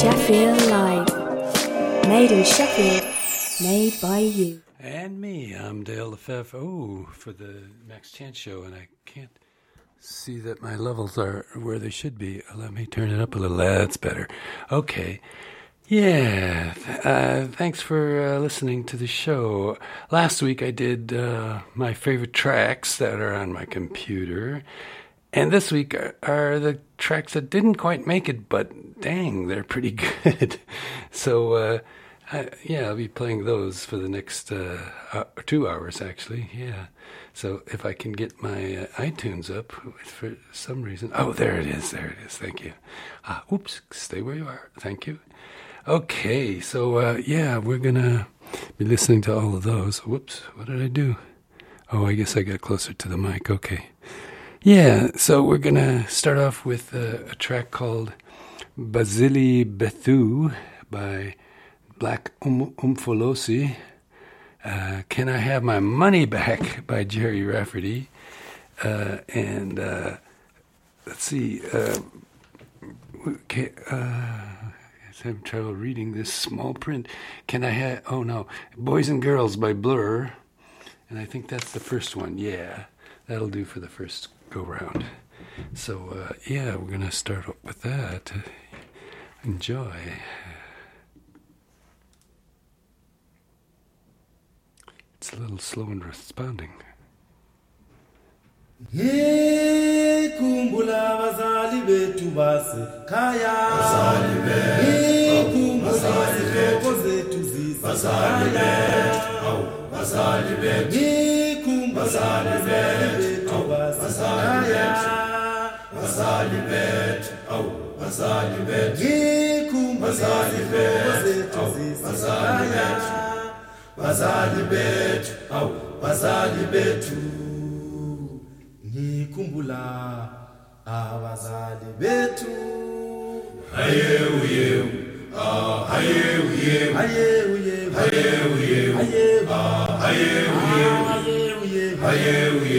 Sheffield Live. Made in Sheffield, made by you. And me, I'm Dale Lefebvre. Oh, for the Max Chance show, and I can't see that my levels are where they should be. Let me turn it up a little. That's better. Okay. Yeah, thanks for listening to the show. Last week I did my favorite tracks that are on my computer. And this week are the tracks that didn't quite make it, but dang, they're pretty good. So, I'll be playing those for the next 2 hours, actually. Yeah. So if I can get my iTunes up for some reason. Oh, there it is. There it is. Thank you. Oops. Stay where you are. Thank you. Okay. So, we're going to be listening to all of those. Whoops. What did I do? Oh, I guess I got closer to the mic. Okay. Yeah, so we're going to start off with a track called Basili Bethu by Black Umfolosi. Can I Have My Money Back by Jerry Rafferty. And let's see. I'm having trouble reading this small print. Boys and Girls by Blur. And I think that's the first one. Yeah, that'll do for the first go round. So, we're going to start up with that. Enjoy. It's a little slow in responding. Kumbula bazali betu basi kaya bazali betu bazali betu bazali betu bazali betu bazali betu bazali betu bazali betu bazali betu bazali betu bazali betu ngikumbula abazali betu hayewu hayewu hayewu hayewu hayewu hayewu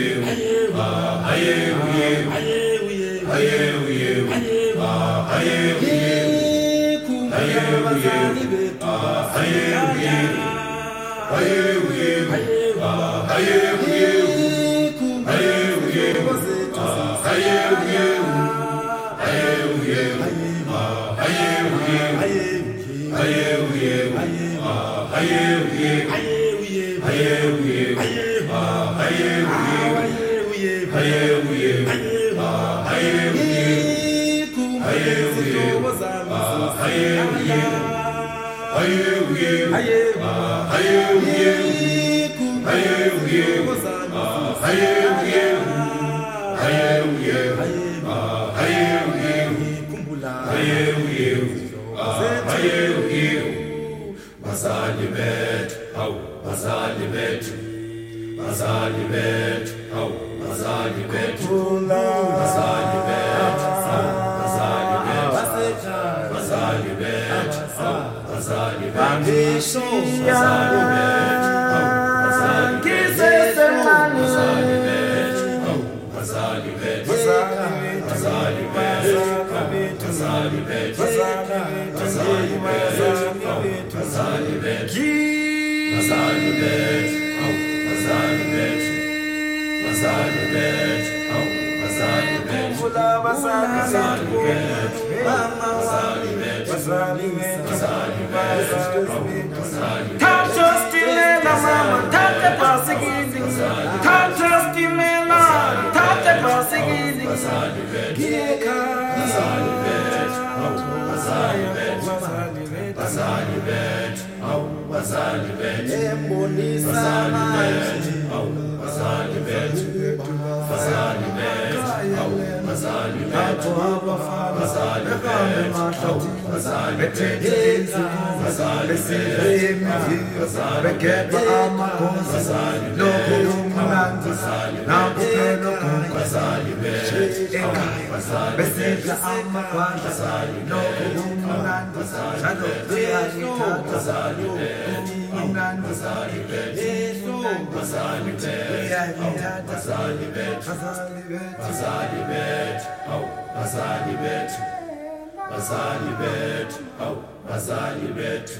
bazali bethu awu bazali bethu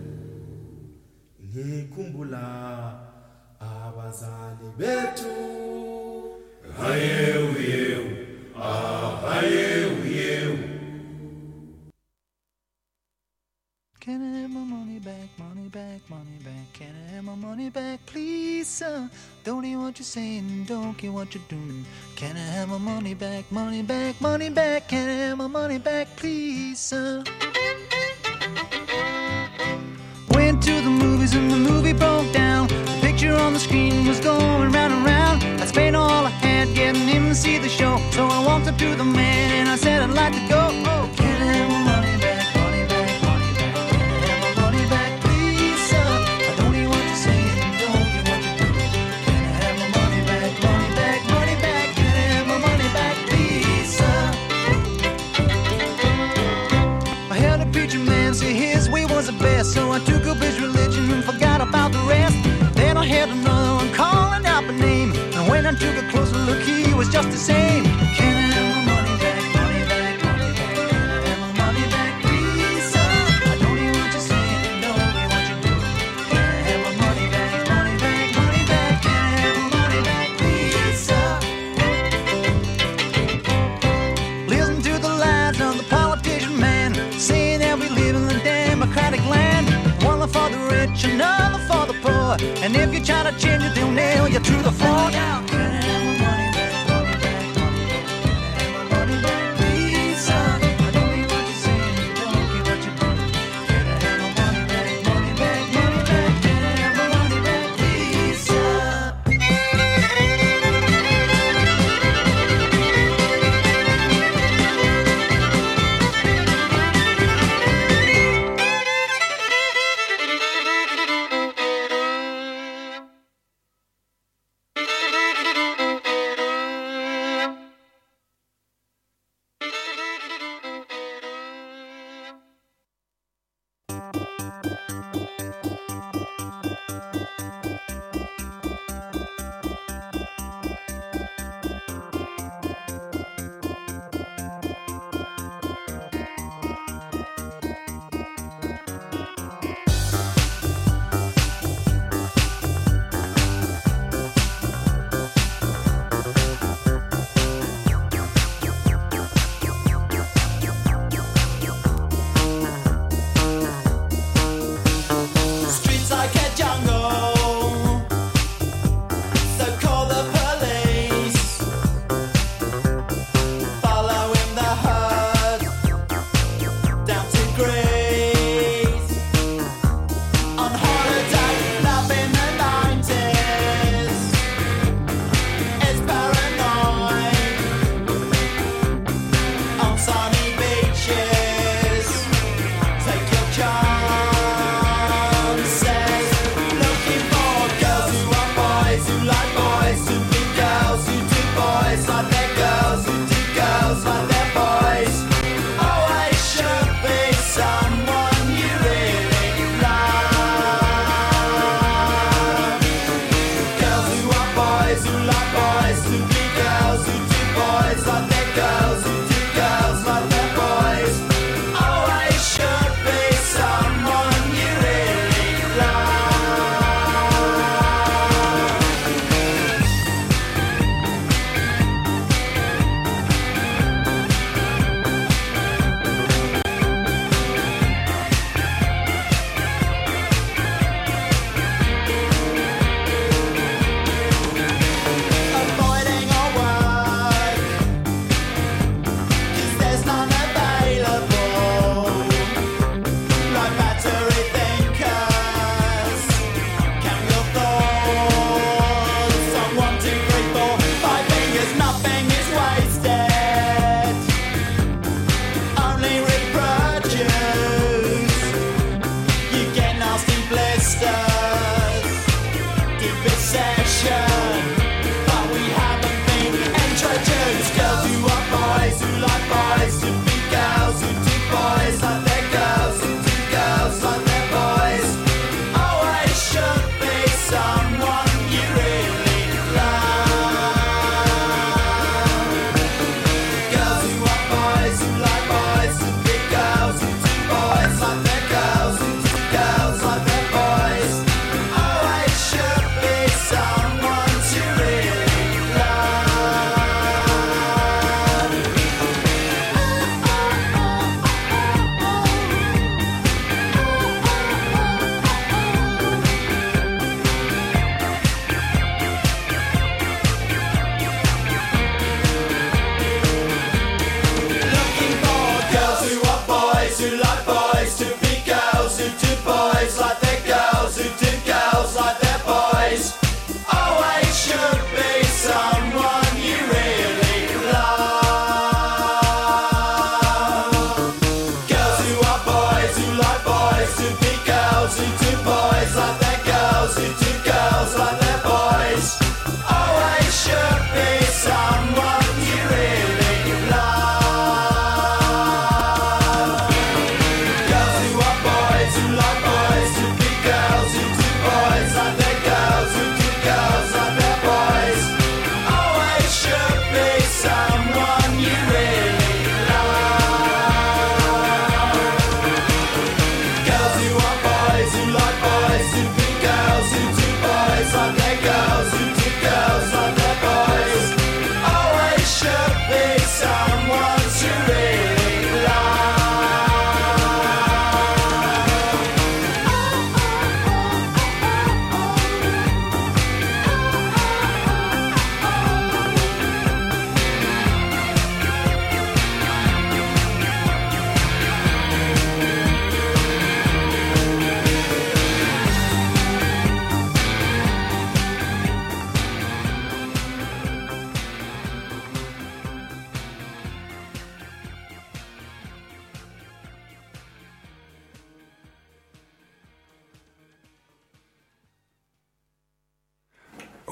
ngikhumbula abazali bethu hayewu yewu hayewu yewu. Can I have my money back, money back, money back? Can I have my money back, please, sir? Don't hear what you're saying, don't care what you're doing. Can I have my money back, money back, money back? Can I have my money back, please, sir? Went to the movies and the movie broke down. The picture on the screen was going round and round. I spent all I had getting him to see the show. So I walked up to the man and I said I'd like to go. Oh, can I have my money back, money back, money back? Can I have my money back, please, sir? I don't hear what you're saying, don't get what you're doing. Can I have my money back, money back, money back? Can I have my money back, please, sir? I heard a preacher man say his way was the best, so I took up his religion and forgot about the rest. Then I heard another one calling out my name, and when I took a closer look, he was just the same. Can I have my money back, money back, money back? Can I have my money back, please, sir? I don't hear what you're saying, don't hear what you're doing. Can I have my money back, money back, money back? Can I have my money back, please, sir? Listen to the lies of the politician man, saying that we live in the democratic land. One for the rich, another for the poor, and if you try to change it, they'll nail you to the floor. Now, can I have my money back, money back, money back? Can I have my money back, please, sir? I don't hear what you're saying, don't hear what you're doing. Can I have my money back, money back, money back? Can I have my money back, please, sir?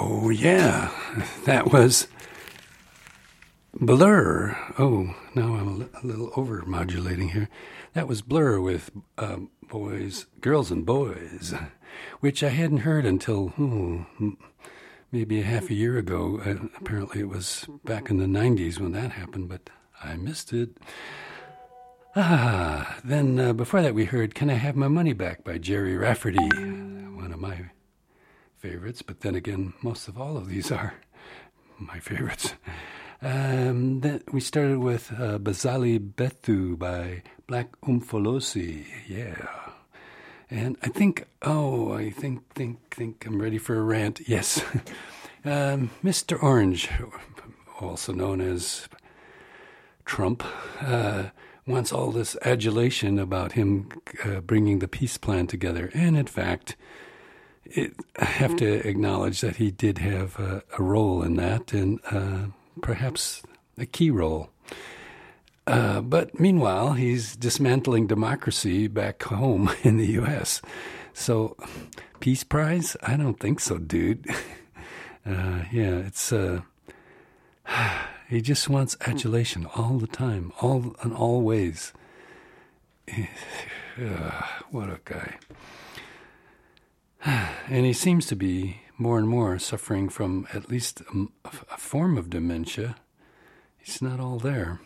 Oh, yeah. That was Blur. Oh, now I'm a little over-modulating here. That was Blur with Girls and Boys, which I hadn't heard until maybe a half a year ago. Apparently it was back in the 90s when that happened, but I missed it. Then before that we heard Can I Have My Money Back by Jerry Rafferty, one of my favorites, but then again, most of all of these are my favorites. Then we started with Bazali Bethu by Black Umfolosi, yeah. And I think I'm ready for a rant, yes. Mr. Orange, also known as Trump, wants all this adulation about him bringing the peace plan together. And in fact, I have to acknowledge that he did have a role in that, and perhaps a key role. But meanwhile, he's dismantling democracy back home in the U.S. So, Peace Prize? I don't think so, dude. It's... he just wants adulation all the time, in all ways. What a guy. And he seems to be more and more suffering from at least a form of dementia. He's not all there.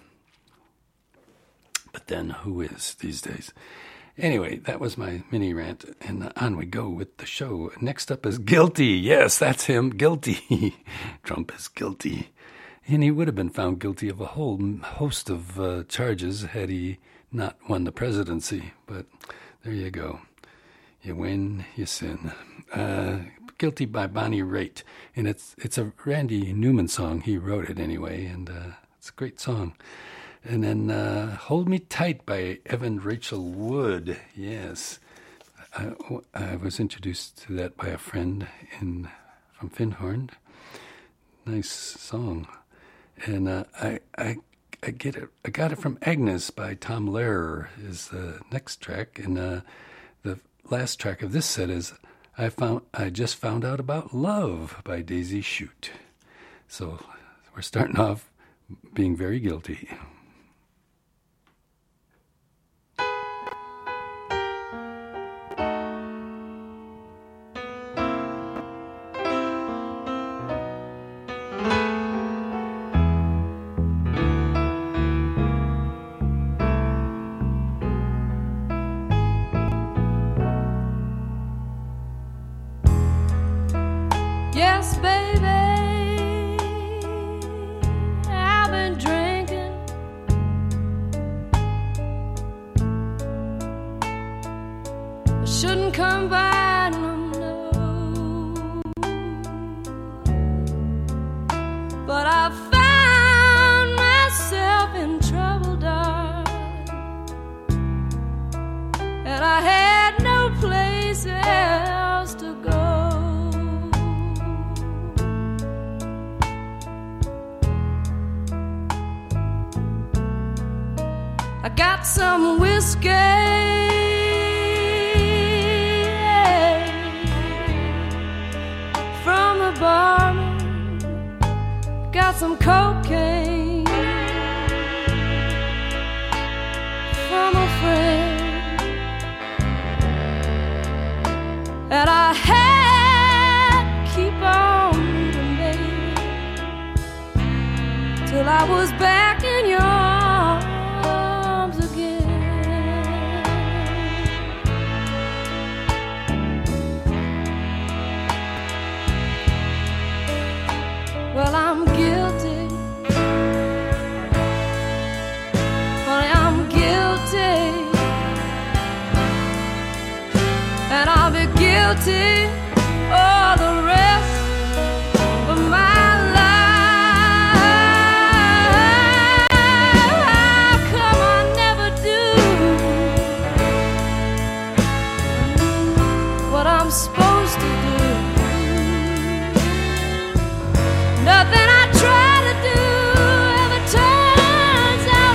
But then who is these days? Anyway, that was my mini rant, and on we go with the show. Next up is Guilty. Yes, that's him, Guilty. Trump is guilty. And he would have been found guilty of a whole host of charges had he not won the presidency. But there you go. You win, you sin. Guilty by Bonnie Raitt. And it's a Randy Newman song. He wrote it anyway, and it's a great song. And then Hold Me Tight by Evan Rachel Wood. Yes. I was introduced to that by a friend from Findhorn. Nice song. And I get it. I got it from Agnes by Tom Lehrer is the next track. And the last track of this set is I Just Found Out About Love by Daisy Shoot. So we're starting off being very guilty. Yes, baby, I've been drinking. I shouldn't come by, no. But I found myself in trouble, darling, and I had no place else to go. I got some whiskey from the barman, got some cocaine from a friend, and I had to keep on moving, baby, till I was back in your arms. Well, I'm guilty, honey, I'm guilty, and I'll be guilty all the rest of my life. How come I never do what I'm supposed to do? Nothing I try to do ever turns out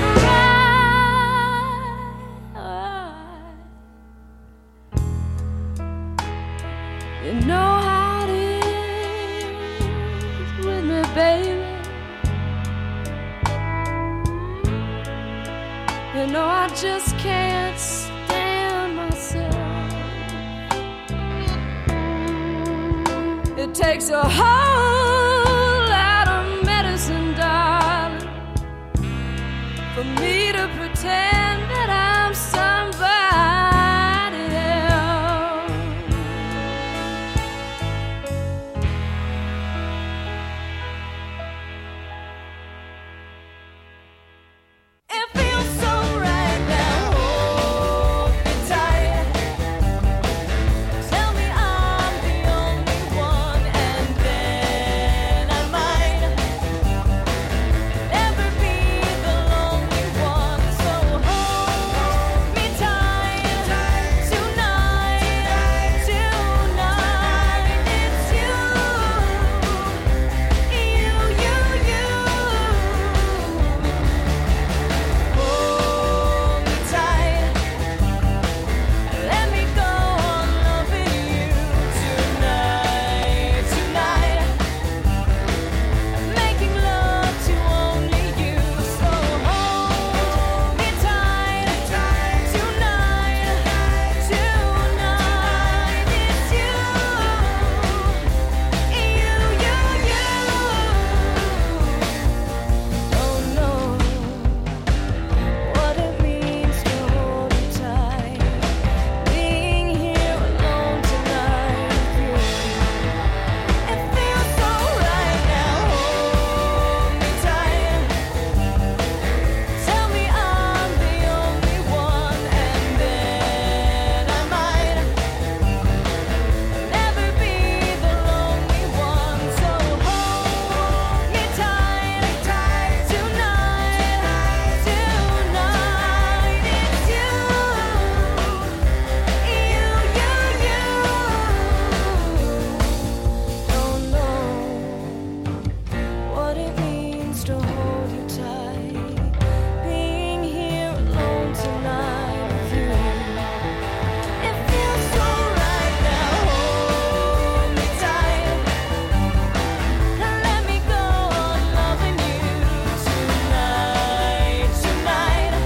right. You know how it is can't stand myself. It takes a whole lot of medicine, darling, for me to pretend that I'm somebody else. It feels so right now. Hold me tight. Tell me I'm the only one, and then I might never be the lonely one. So hold me tight tonight, tonight. It's you, you. Hold me tight. Let me go on loving you tonight, tonight. Making love to only you. So hold me tight tonight, tonight. It's you, Don't know what it means to hold you tight. Being here alone tonight with you. It feels so right now. Hold me tight. Tell me I'm the only one, and then I might never be the lonely one. So hold me tight tonight, tonight. It's you, Don't know what it means to hold you tight. Being here alone tonight with you. It feels so right now. Hold me tight. Let me go on loving you tonight, tonight.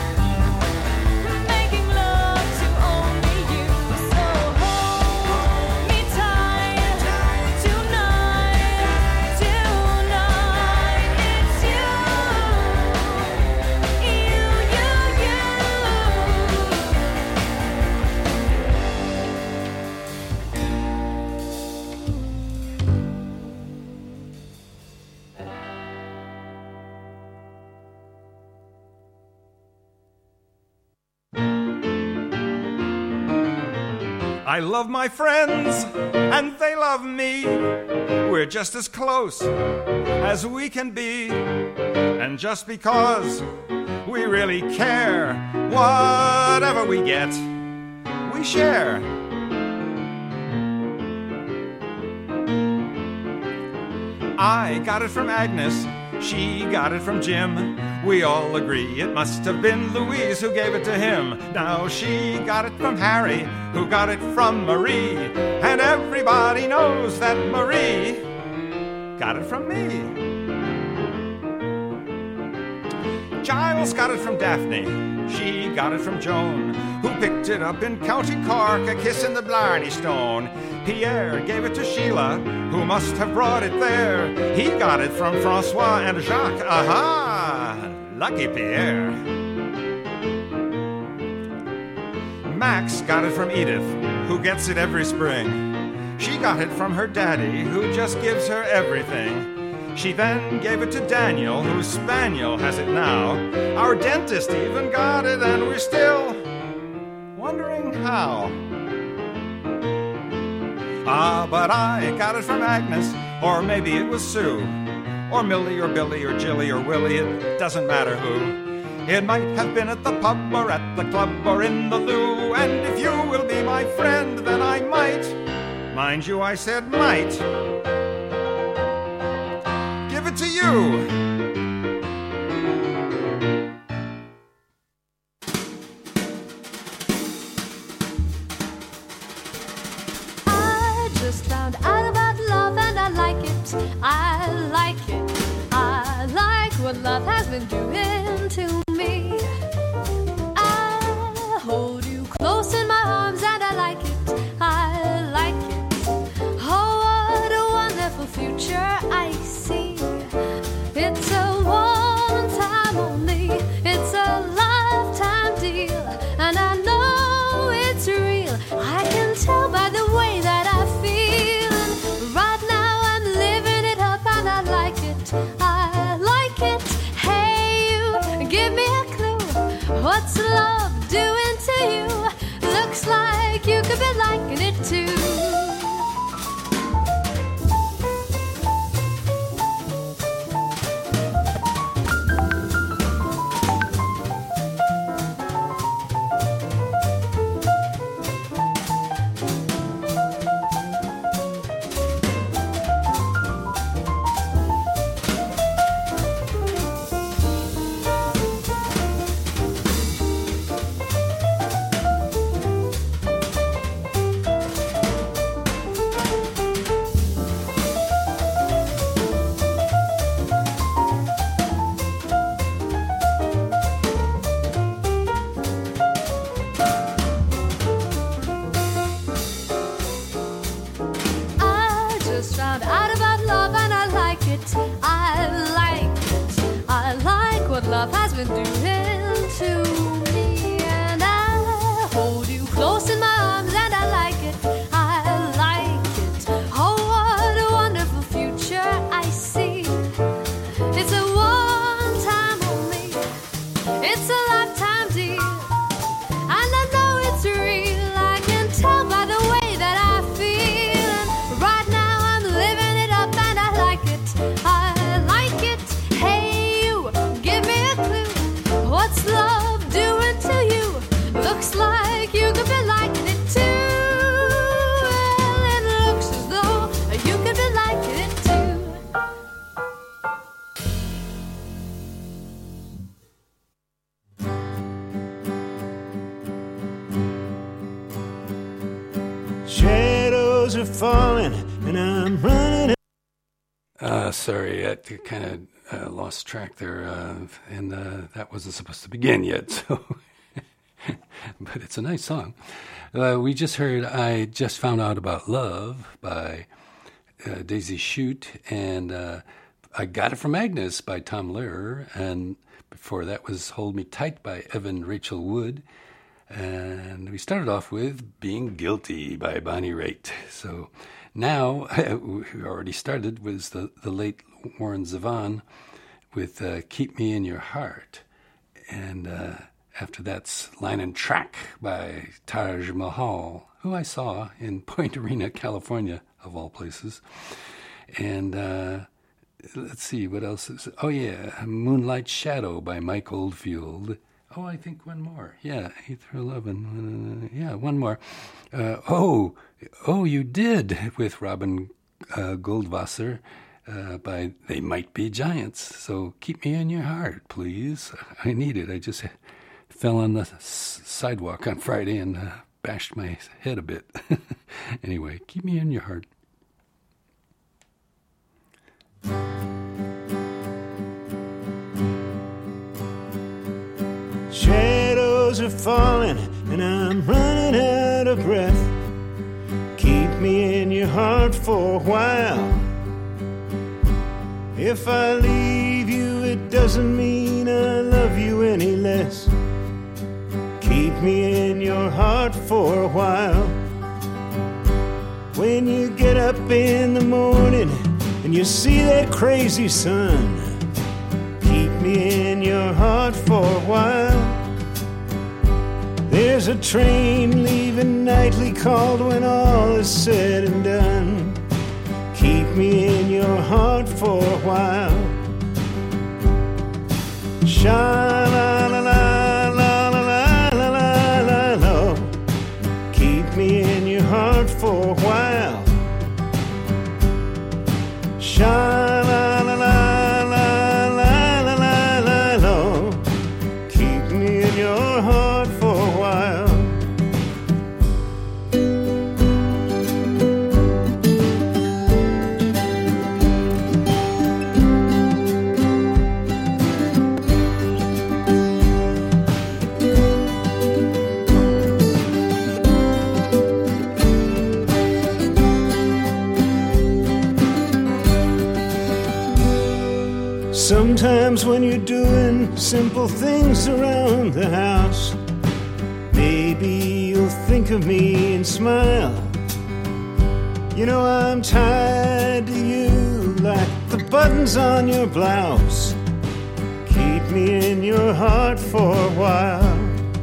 Making love to only you. So hold me tight tonight, tonight. It's you, I love my friends, and they love me. We're just as close as we can be. And just because we really care, whatever we get, we share. I got it from Agnes, she got it from Jim. We all agree it must have been Louise who gave it to him. Now she got it from Harry, who got it from Marie. And everybody knows that Marie got it from me. Giles got it from Daphne, she got it from Joan, who picked it up in County Cork, a kiss in the Blarney Stone. Pierre gave it to Sheila, who must have brought it there. He got it from Francois and Jacques. Aha! Lucky Pierre. Max got it from Edith, who gets it every spring. She got it from her daddy, who just gives her everything. She then gave it to Daniel, whose spaniel has it now. Our dentist even got it, and we're still wondering how. Ah, but I got it from Agnes, or maybe it was Sue, or Millie, or Billy, or Jilly, or Willie, it doesn't matter who. It might have been at the pub, or at the club, or in the loo, and if you will be my friend, then I might, mind you, I said might, give it to you. Just found out about love and I like it. I like it. I like what love has been doing to me. I been doing to me. And I hold you close in my arms, and I like it. I like it. Oh, what a wonderful future I see. It's a one-time only. It's a lifetime deal. And I know it's real. I can tell by the way that I feel. And right now I'm living it up, and I like it. I like it. Hey, you, give me a clue. What's love doing to you? Looks like you could be liking it too. Well, it looks as though you could be liking it too. Shadows are falling, and I'm running. Sorry, I kind of lost track there, and that wasn't supposed to begin yet, so... but it's a nice song. We just heard I Just Found Out About Love by Daisy Shute, and I Got It From Agnes by Tom Lehrer, and before that was Hold Me Tight by Evan Rachel Wood, and we started off with Being Guilty by Bonnie Raitt. So now, we already started, was the late Warren Zevon with Keep Me in Your Heart, and after that's Line and Track by Taj Mahal, who I saw in Point Arena, California, of all places. And let's see, what else is... Oh, yeah, Moonlight Shadow by Mike Oldfield. Oh, I think one more. Yeah, 8 through 11. Yeah, one more. Oh, you did, with Robin Goldwasser by They Might Be Giants. So keep me in your heart, please. I need it. I just... fell on the sidewalk on Friday and bashed my head a bit. Anyway, keep me in your heart. Shadows are falling, and I'm running out of breath. Keep me in your heart for a while. If I leave you, it doesn't mean I love you any less. Keep me in your heart for a while. When you get up in the morning and you see that crazy sun, keep me in your heart for a while. There's a train leaving nightly called when all is said and done. Keep me in your heart for a while. Sha-la-la-la. Keep me in your heart for a while. Sha-la-la-la-la-la-la-la-la. Keep me in your heart for a while. Sometimes when you're doing simple things around the house, maybe you'll think of me and smile. You know I'm tied to you like the buttons on your blouse. Keep me in your heart for a while.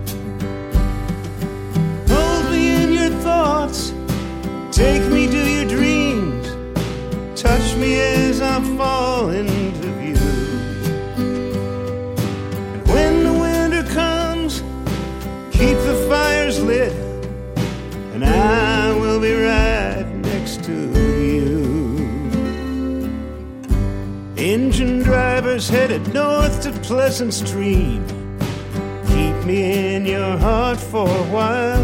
Hold me in your thoughts, take me to your dreams, touch me as I fall into view. And when the winter comes, keep the fires lit, and I will be right next to you. Engine drivers headed north to Pleasant Stream. Keep me in your heart for a while.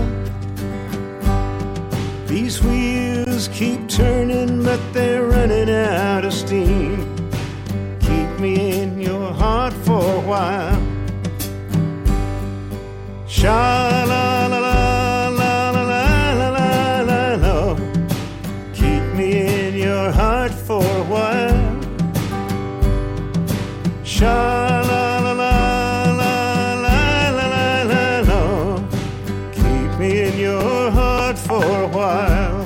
These wheels keep turning, but they're running out of steam. Keep me in your heart for a while. Sha-la-la-la-la-la-la-la-la. Keep me in your heart for a while. Sha-la-la-la-la-la-la-la. me in your heart for a while.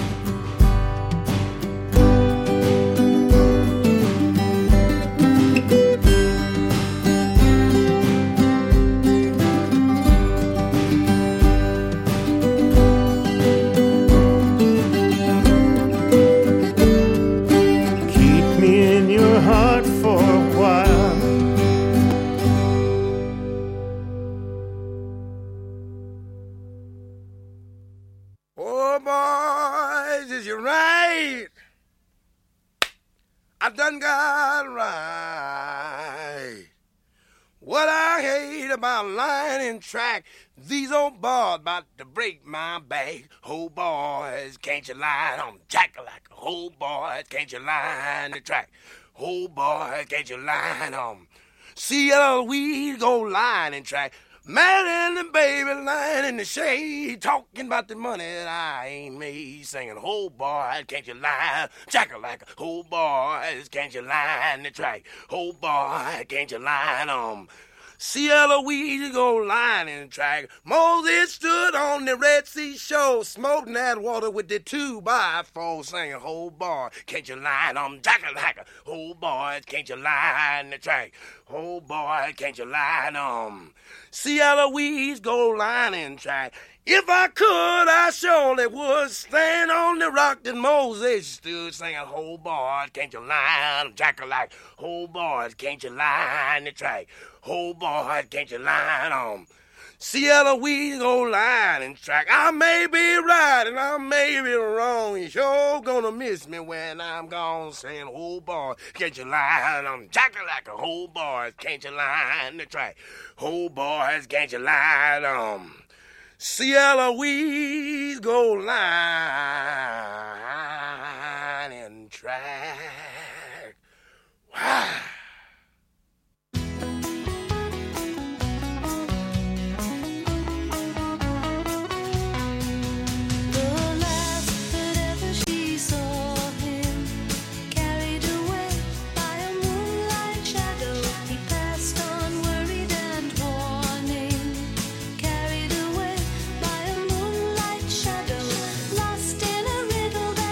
Keep me in your heart for a while. Oh, boys, is you right? I done got right. What I hate about lying in track, these old boys about to break my back. Oh, boys, can't you lie on jack like a oh, boys, can't you lie in the track? Oh, boys, can't you lie on? See we go lying in track. Married and the baby lying in the shade, talking about the money that I ain't made, singing, oh boy, can't you lie, jacker like a oh boys, can't you lie in the track, oh boy, can't you lie on. See we go lying in the track. Moses stood on the Red Sea shore, smoking that water with the 2x4, singing, oh boy, can't you lie on, jacker like a oh boys, can't you lie in the track, oh boy, can't you lie on. See Eloise go line in track. If I could, I surely would stand on the rock that Moses stood, singing, oh, boys, can't you line? Jacker like, oh, boys, can't you line the track? Oh, boys, can't you line on? See Eloise go line in track. I may be right and I may be wrong. You sure gonna miss me when I'm gone, saying, oh, boy, can't you line on? Jacker like a oh, boys, can't you line the track? Oh, boys, can't you line on? See Eloise go line and track. Wow. Carried away by a moonlight shadow, lost in a riddle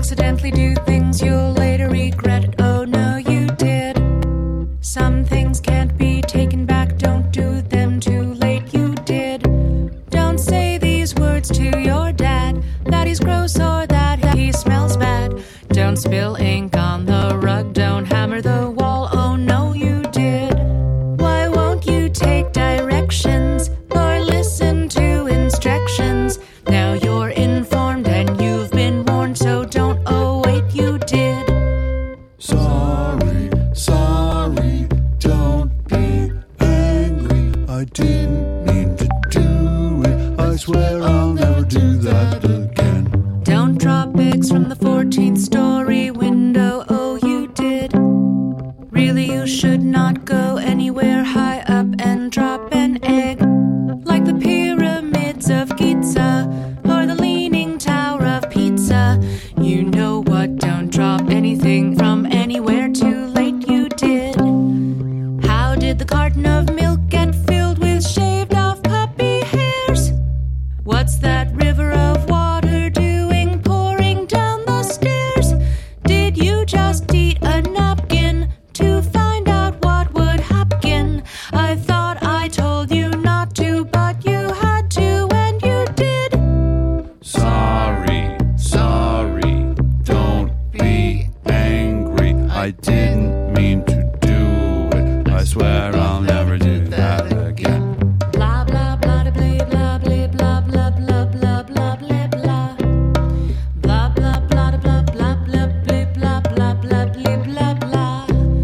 accidentally do things you'll later regret. Oh no, you did. Some things can't be taken back, don't do them too late. You did. Don't say these words to your dad, that he's gross or that he smells bad. Don't spill ink on the rug, don't hammer the wall. Oh no, you did. Why won't you take directions or listen to instructions? Now you're informed and you've been warned, so don't. Oh wait, you did. Sorry, sorry, don't be angry. I didn't mean to do it. I swear I'll never do that again. Don't drop eggs from the 14th story window. Oh, you did. Really, you should not go anywhere high up and drop an egg, like the pyramids of Giza or the leaning tower of Pizza. You know what? Don't drop anything from anywhere too late. You did. How did the carton of milk get filled with shaved off puppy hairs? What's that river of water doing pouring down the stairs? Did you just eat a napkin to find out what would happen? I thought I told you not to, but you had to and you did. Sorry, sorry, don't be angry. I didn't mean to do it. I swear I'll never do that again. Blah blah blah da blah blah blah blah blah blah blah blah blah blah. Blah blah blah da blah blah blah blah blah blah blah blah blah blah.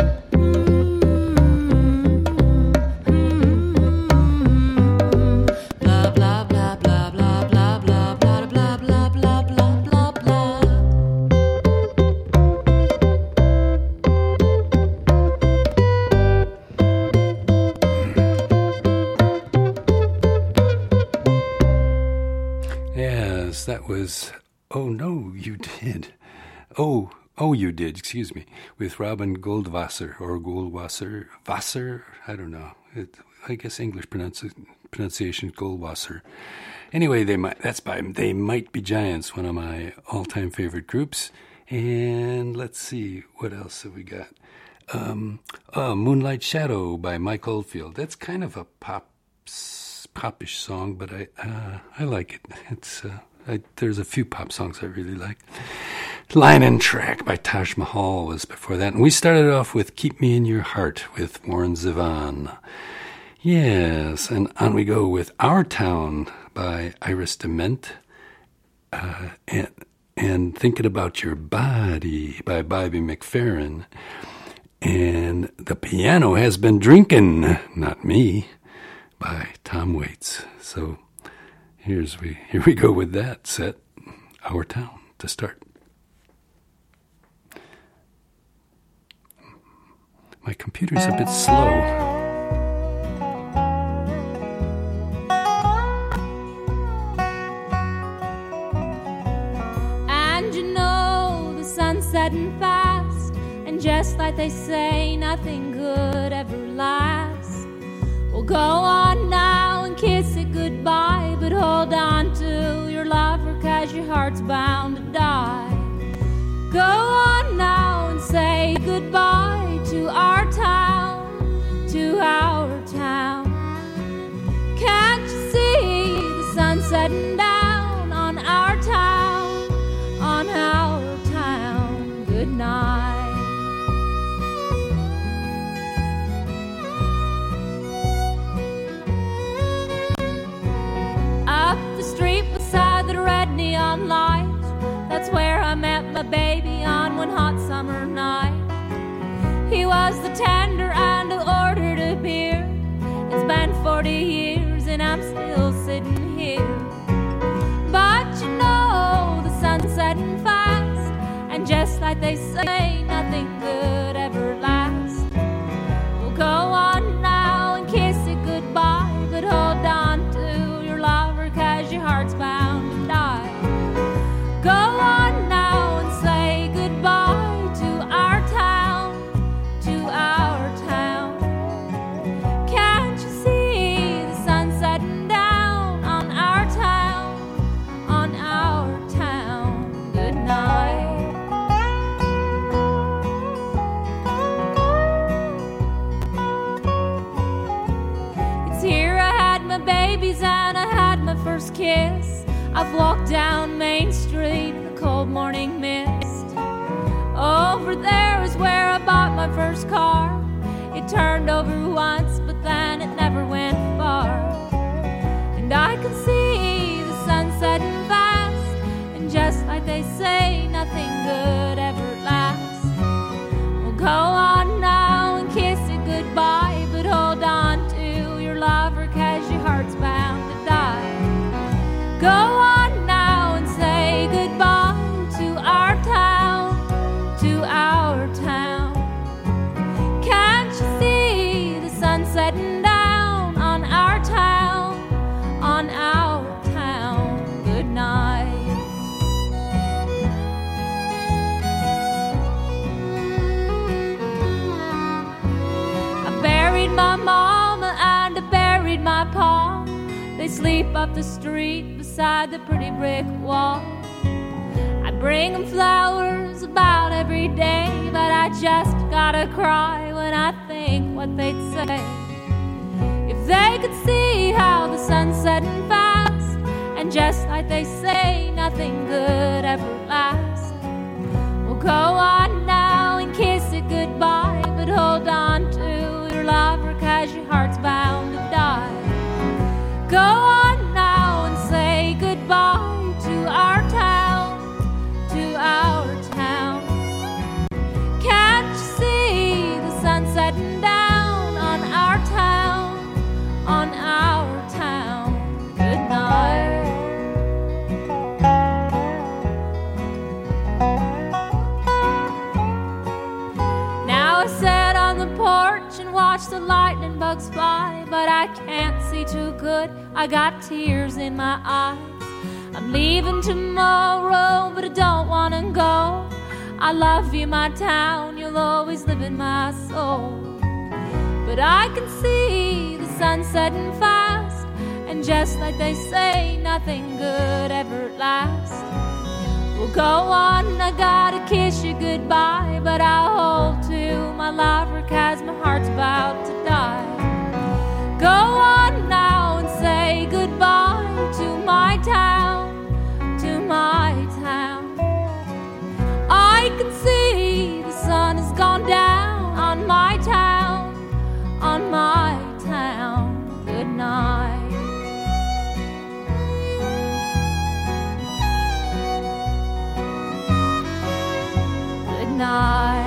Blah blah blah blah blah blah blah blah blah blah blah blah blah blah. Yes, that was Oh No, You Did. Oh, You Did, excuse me, with Robin Goldwasser or Goldwasser, Wasser, I don't know. I guess English pronunciation Goldwasser. Anyway, They Might Be Giants, one of my all-time favorite groups. And let's see, what else have we got? Moonlight Shadow by Mike Oldfield. That's kind of a popish song, but I like it. It's there's a few pop songs I really like. Lion and Track by Taj Mahal was before that. And we started off with Keep Me in Your Heart with Warren Zevon. Yes, and on we go with Our Town by Iris DeMent. And Thinking About Your Body by Bobby McFerrin. And The Piano Has Been Drinking, Not Me, by Tom Waits. So here we go with that set, Our Town, to start. My computer's a bit slow. And you know the sun's setting fast, and just like they say, nothing good ever lasts. Well, go on now and kiss it goodbye, but hold on to your lover, 'cause your heart's bound to die. Go on now and say goodbye to our town, to our town. Can't you see the sun setting down on our town, on our town? Good night. Up the street beside the red neon light, that's where I met my baby on one hot summer night. He was the tender and I ordered a beer. It's been 40 years and I'm still sitting here. But you know the sun's setting fast, and just like they say, nothing good ever lasts. We'll go on now and kiss it goodbye, but hold on to your lover, 'cause your heart's bound to die. Go on now and say goodbye to our town, to our town. Can't you see the sun setting down on our town, on our town? Good night. first kiss. I've walked down Main Street in the cold morning mist. Over there is where I bought my first car. It turned over once, but then it never went far. And I can see the sun setting fast, and just like they say, nothing good ever lasts. Well, go on now and kiss it goodbye, but hold on to your lover, 'cause your heart's bound to die. Go on now and say goodbye to our town, to our town. Can't you see the sun setting down on our town, on our town? Good night. I buried my mama and I buried my pa. They sleep up the street beside the pretty brick wall. I bring them flowers about every day, but I just gotta cry when I think what they'd say. If they could see how the sun's setting fast, and just like they say, nothing good ever lasts. Well, go on now and kiss it goodbye, but hold on to your lover, 'cause your heart's bound to die. Go on now and say goodbye to our town, to our town. Can't you see the sun setting down on our town, on our town? Good night. Now I sit on the porch and watch the lightning bugs fly, but I can't see too good. I got tears in my eyes. I'm leaving tomorrow, but I don't wanna go. I love you, my town, you'll always live in my soul. But I can see the sun setting fast, and just like they say, nothing good ever lasts. Well, go on, I gotta kiss you goodbye, but I'll hold to my lover, 'cause my heart's about to die. Go on now and say goodbye to my town, to my town. I can see the sun has gone down on my town, on my town. Good night. Good night.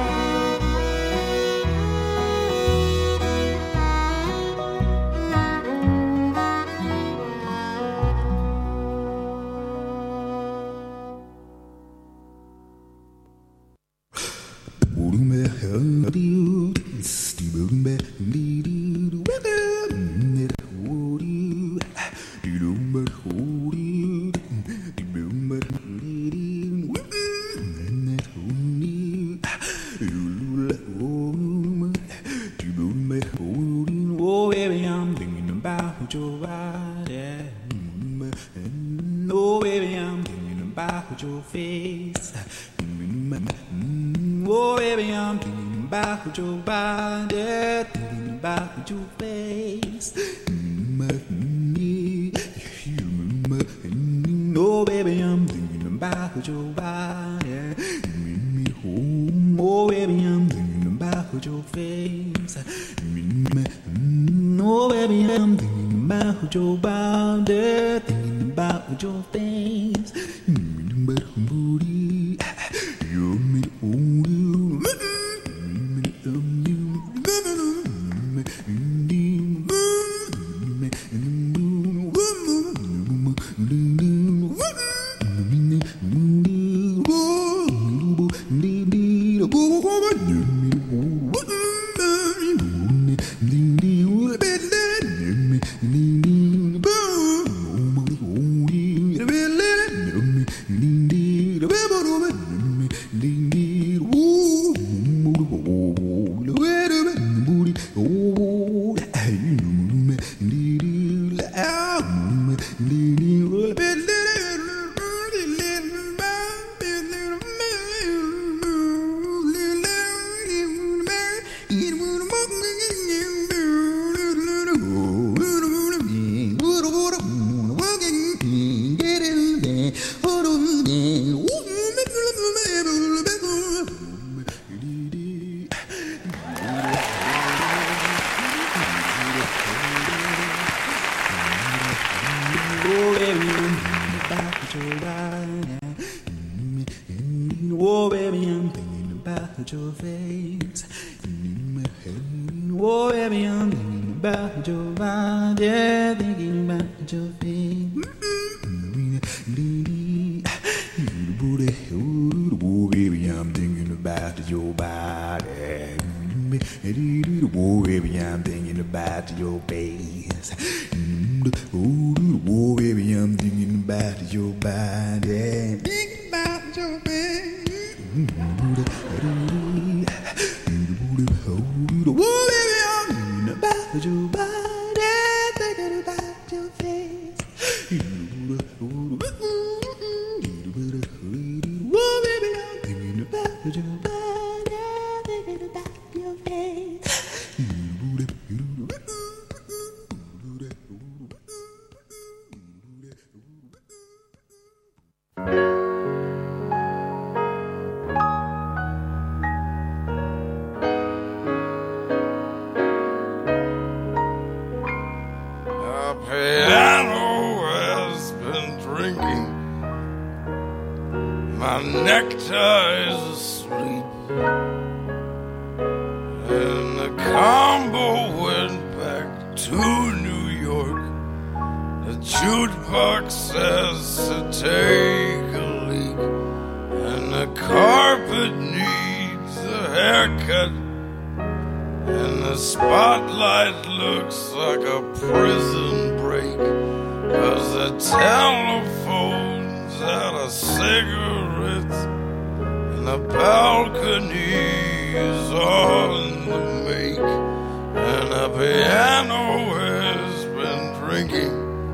Oh, baby, I'm thinking about your body. Oh, baby, I'm thinking about your face. Oh, baby, I'm thinking about your body, thinking about your face. Oh, baby, I'm thinking about your body. Oh, baby, I'm thinking about your face. Oh, baby, I'm thinking about your body, thinking about your face. about your face. Oh, baby, I'm thinking about your body, thinking about your face. Oh, baby, I'm thinking about your body. Oh, baby, I'm thinking about your face. Oh, baby, I'm thinking about your body. Thinking about your face. Oh, baby, I'm thinking about your body. Thinking about your face. Oh, baby, I'm thinking about your body. Thinking about your face. A piano has been drinking. My necktie is asleep. And the combo went back to New York. The jukebox says to take a leak. And the carpet needs a haircut. And the spotlight looks like a prison break. 'Cause the telephone's out of cigarettes. And the balcony is on the make. And the piano has been drinking.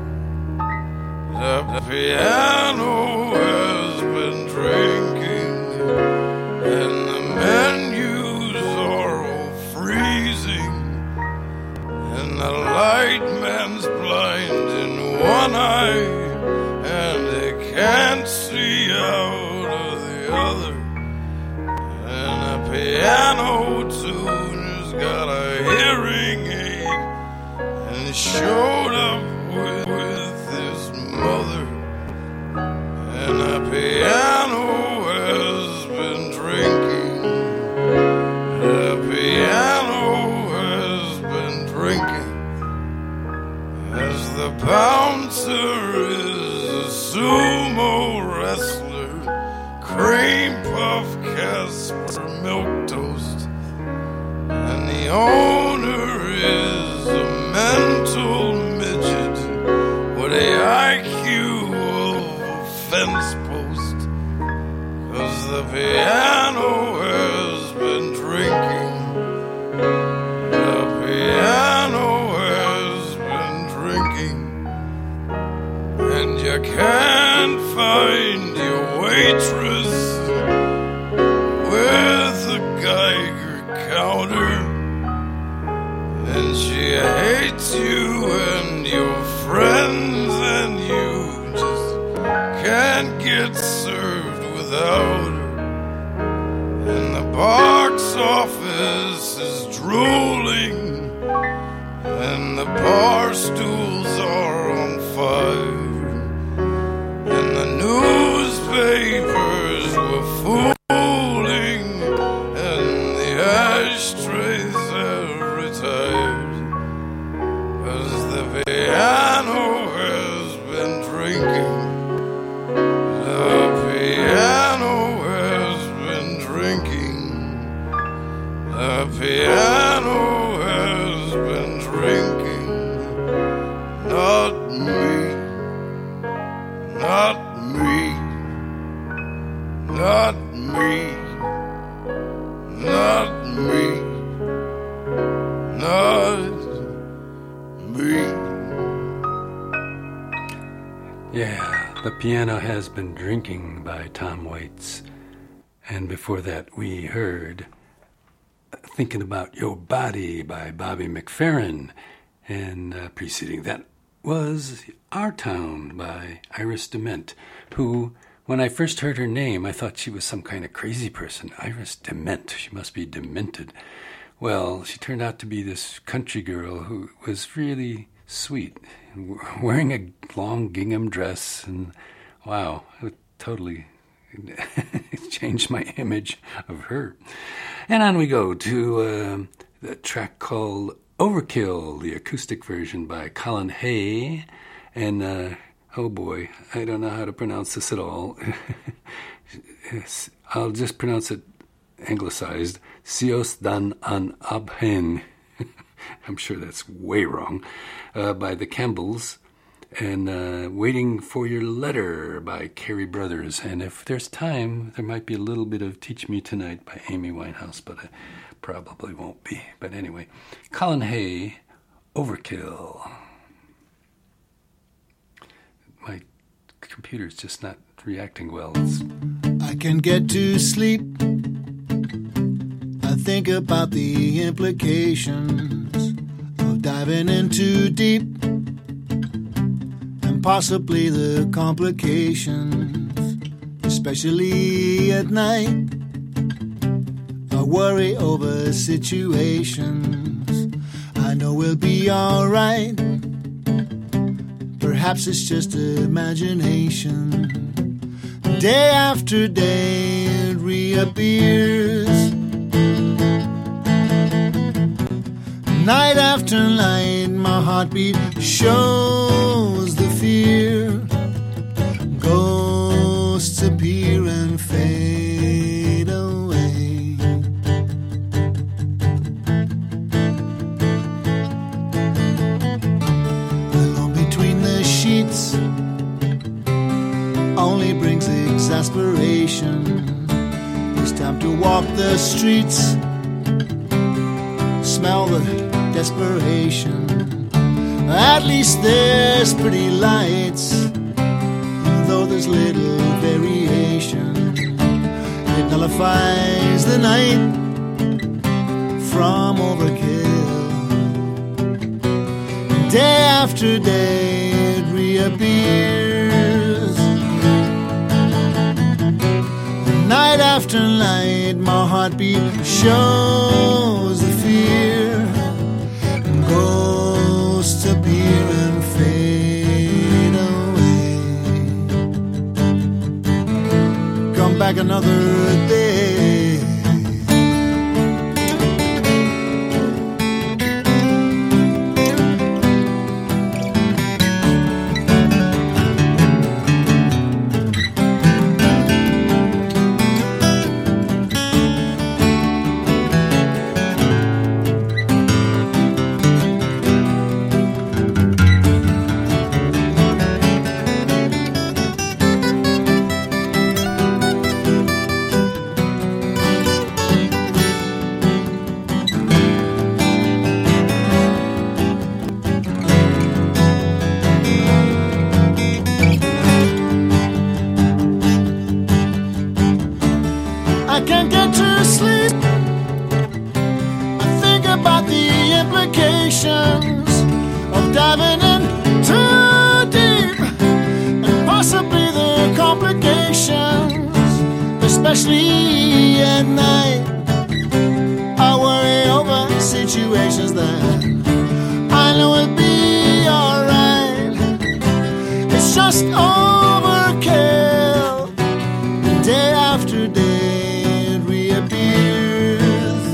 The piano has been drinking. And the menus are all freezing. And the light man's blind in one eye. And they can't see out of the other. And the piano tuner's got a hearing aid. And showed up with his mother. And the piano has been drinking. The piano has been drinking. As the bouncer is a sumo wrestler. Cream puff Casper milk toast. And the owner is a mental midget with a IQ of a fence post. 'Cause the piano has been drinking. The piano has been drinking. And you can't find your waitress with a Geiger counter. And she hates you and your friends, and you just can't get served without her. And the box office is drooling, and the bar stools are on fire, and the newspapers were fooling, and the ashtrays have retired. 'Cause the piano has been drinking. The piano has been drinking. The piano has been drinking. Not me. Not me. Not me. Not me. Not me. Yeah, The Piano Has Been Drinking by Tom Waits. And before that, we heard Thinking About Your Body by Bobby McFerrin. And preceding that was Our Town by Iris DeMent, who, when I first heard her name, I thought she was some kind of crazy person. Iris DeMent, she must be demented. Well, she turned out to be this country girl who was really sweet, wearing a long gingham dress, and wow, it totally change my image of her. And on we go to the track called Overkill, the acoustic version by Colin Hay. And, oh boy, I don't know how to pronounce this at all. I'll just pronounce it anglicized. Sios dan an Abhen. I'm sure that's way wrong. By the Campbells. And Waiting for Your Letter by Carey Brothers. And if there's time, there might be a little bit of Teach Me Tonight by Amy Winehouse, but it probably won't be. But anyway, Colin Hay, Overkill. My computer's just not reacting well. I can get to sleep. I think about the implications of diving in too deep. Possibly the complications, especially at night. I worry over situations I know we'll be alright. Perhaps it's just imagination. Day after day it reappears. Night after night my heartbeat shows the fear. Ghosts appear and fade away. Alone between the sheets only brings exasperation. It's time to walk the streets, smell the desperation. At least there's pretty lights, though there's little variation. It nullifies the night from overkill. Day after day it reappears. Night after night my heartbeat shows the fear. Ghosts appear and fade away. Come back another day. Especially at night, I worry over situations that I know will be alright. It's just overkill. Day after day it reappears.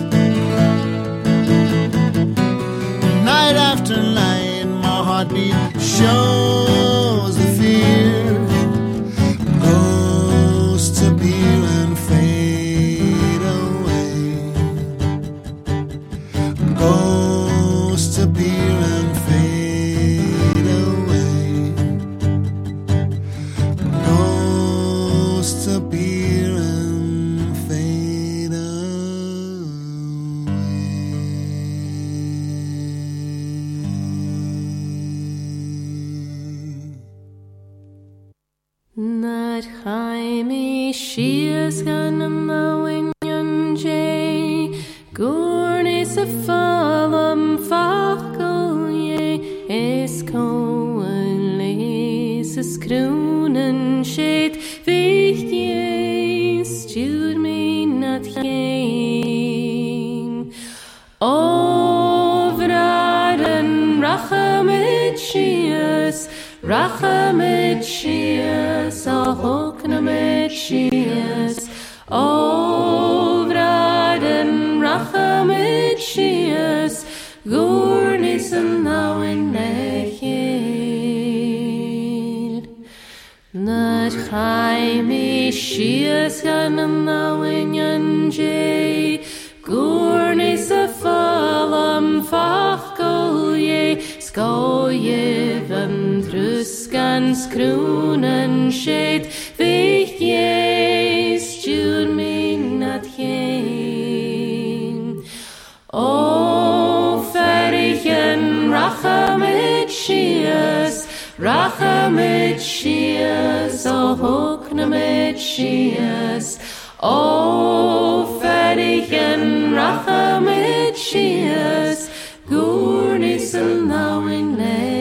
Night after night my heartbeat shows the fear. Ghosts appear and fade away. Ghosts appear and fade away. Ghosts appear and fade Not Jaime, she is gonna mowing yon jay. Gurnis a fallam fakkel ye. Es koen les is kronen shade. Vich ye, stuur me not geen. Overaren rachamit shias. Rachamit Shias, O Hoknamit Shias, O Vraden Rachamit Shias, Gurnis and now in Nechil. Not Chaimi Shias Ganam now in Yanjay, Gurnis a Falam Fachgolye, Skoye van Truskans Kronen Shade, Vich Jes, June me not heen. O Ferichen Rachamit Shias, Rachamit Shias, O Hoknamit Shias, O Ferichen Rachamit Shias, Gurnis and now in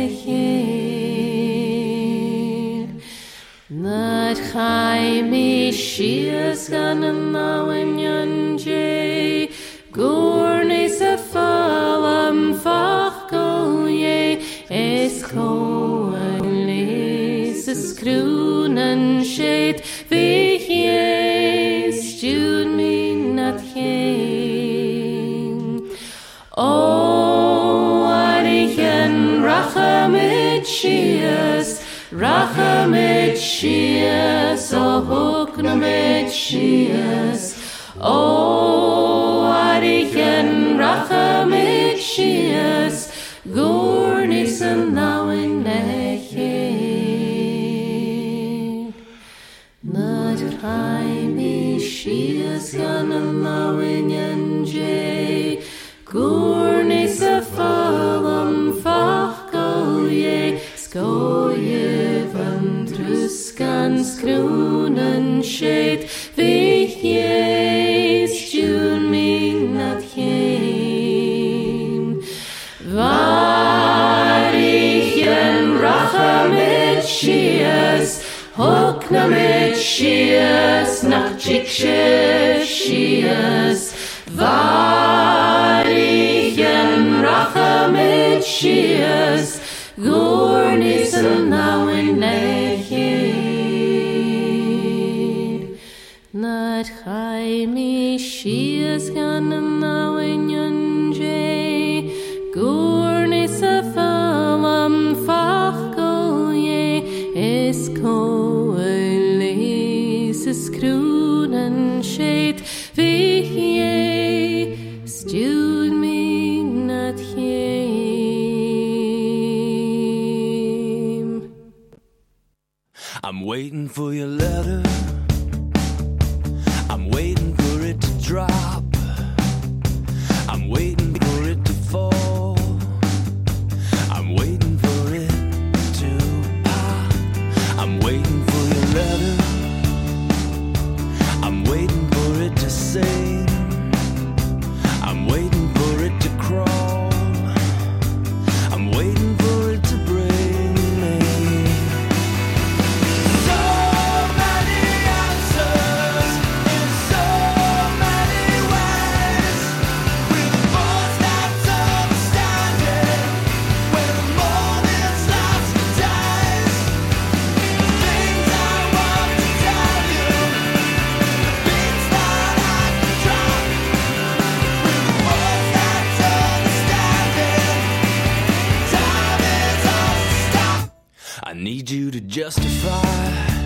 Nechil. Not Chaimi Shias Ganan now in Yanjay, Gurnis a Falam Fachgolye, Esko and Lises Kronen Shade, Vich Jes, June me not heen. O Arichen Rachamit Shias, Rachamit Shias, O Hoknamit Shias, O Arichen Rachamit Shias, Gurnis and now in Nechil. Not Chaimi Shias Ganan now in Yanjay, Gurnis a Falam Fachgolye, Skoye van Truskans Kronen Shade, Vich Jes, June me not heen. Varichen Rachamit Shias, Hoknamit Shias, Nachchikshe Shias, Varichen Rachamit Shias, Gurnis and now in Nechil. Not Chaimi Shias Ganan now in Yanjay, Gurnis a Falam Fachgolye, Esko Elises Kronen Shade, Vich Jes, June me not him. I'm waiting for your letter. I'm waiting for it to drop. I'm waiting for it to fall. I'm waiting for it to pop. I'm waiting for your letter. I'm waiting for it to sing. I'm waiting for it to crawl. I'm waiting for it to bring me so many answers in so many ways. With a voice that's understanding when the morning's lost in days. The things I want to tell you, the beats that I can drop. With a voice that's understanding, time is ours to stop. I need you to justify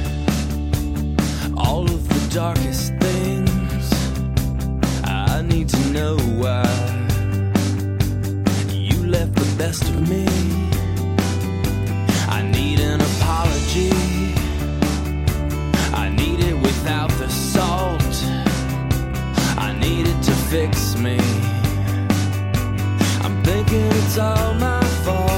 all of the darkest things. I need to know why you left the best of me. I need an apology. I need it without the salt. I need it to fix me. I'm thinking it's all my fault.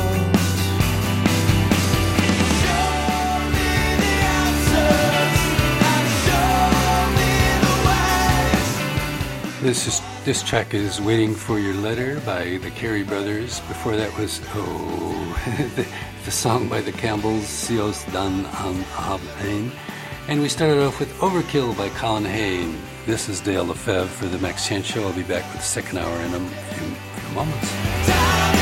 Show me the answers and show me the ways. This track is Waiting for Your Letter by the Carey Brothers. Before that was the song by the Campbells, Sios Dan An Abhain. And we started off with Overkill by Colin Hayne. This is Dale Lefebvre for the Max Chance Show. I'll be back with the second hour in a few moments.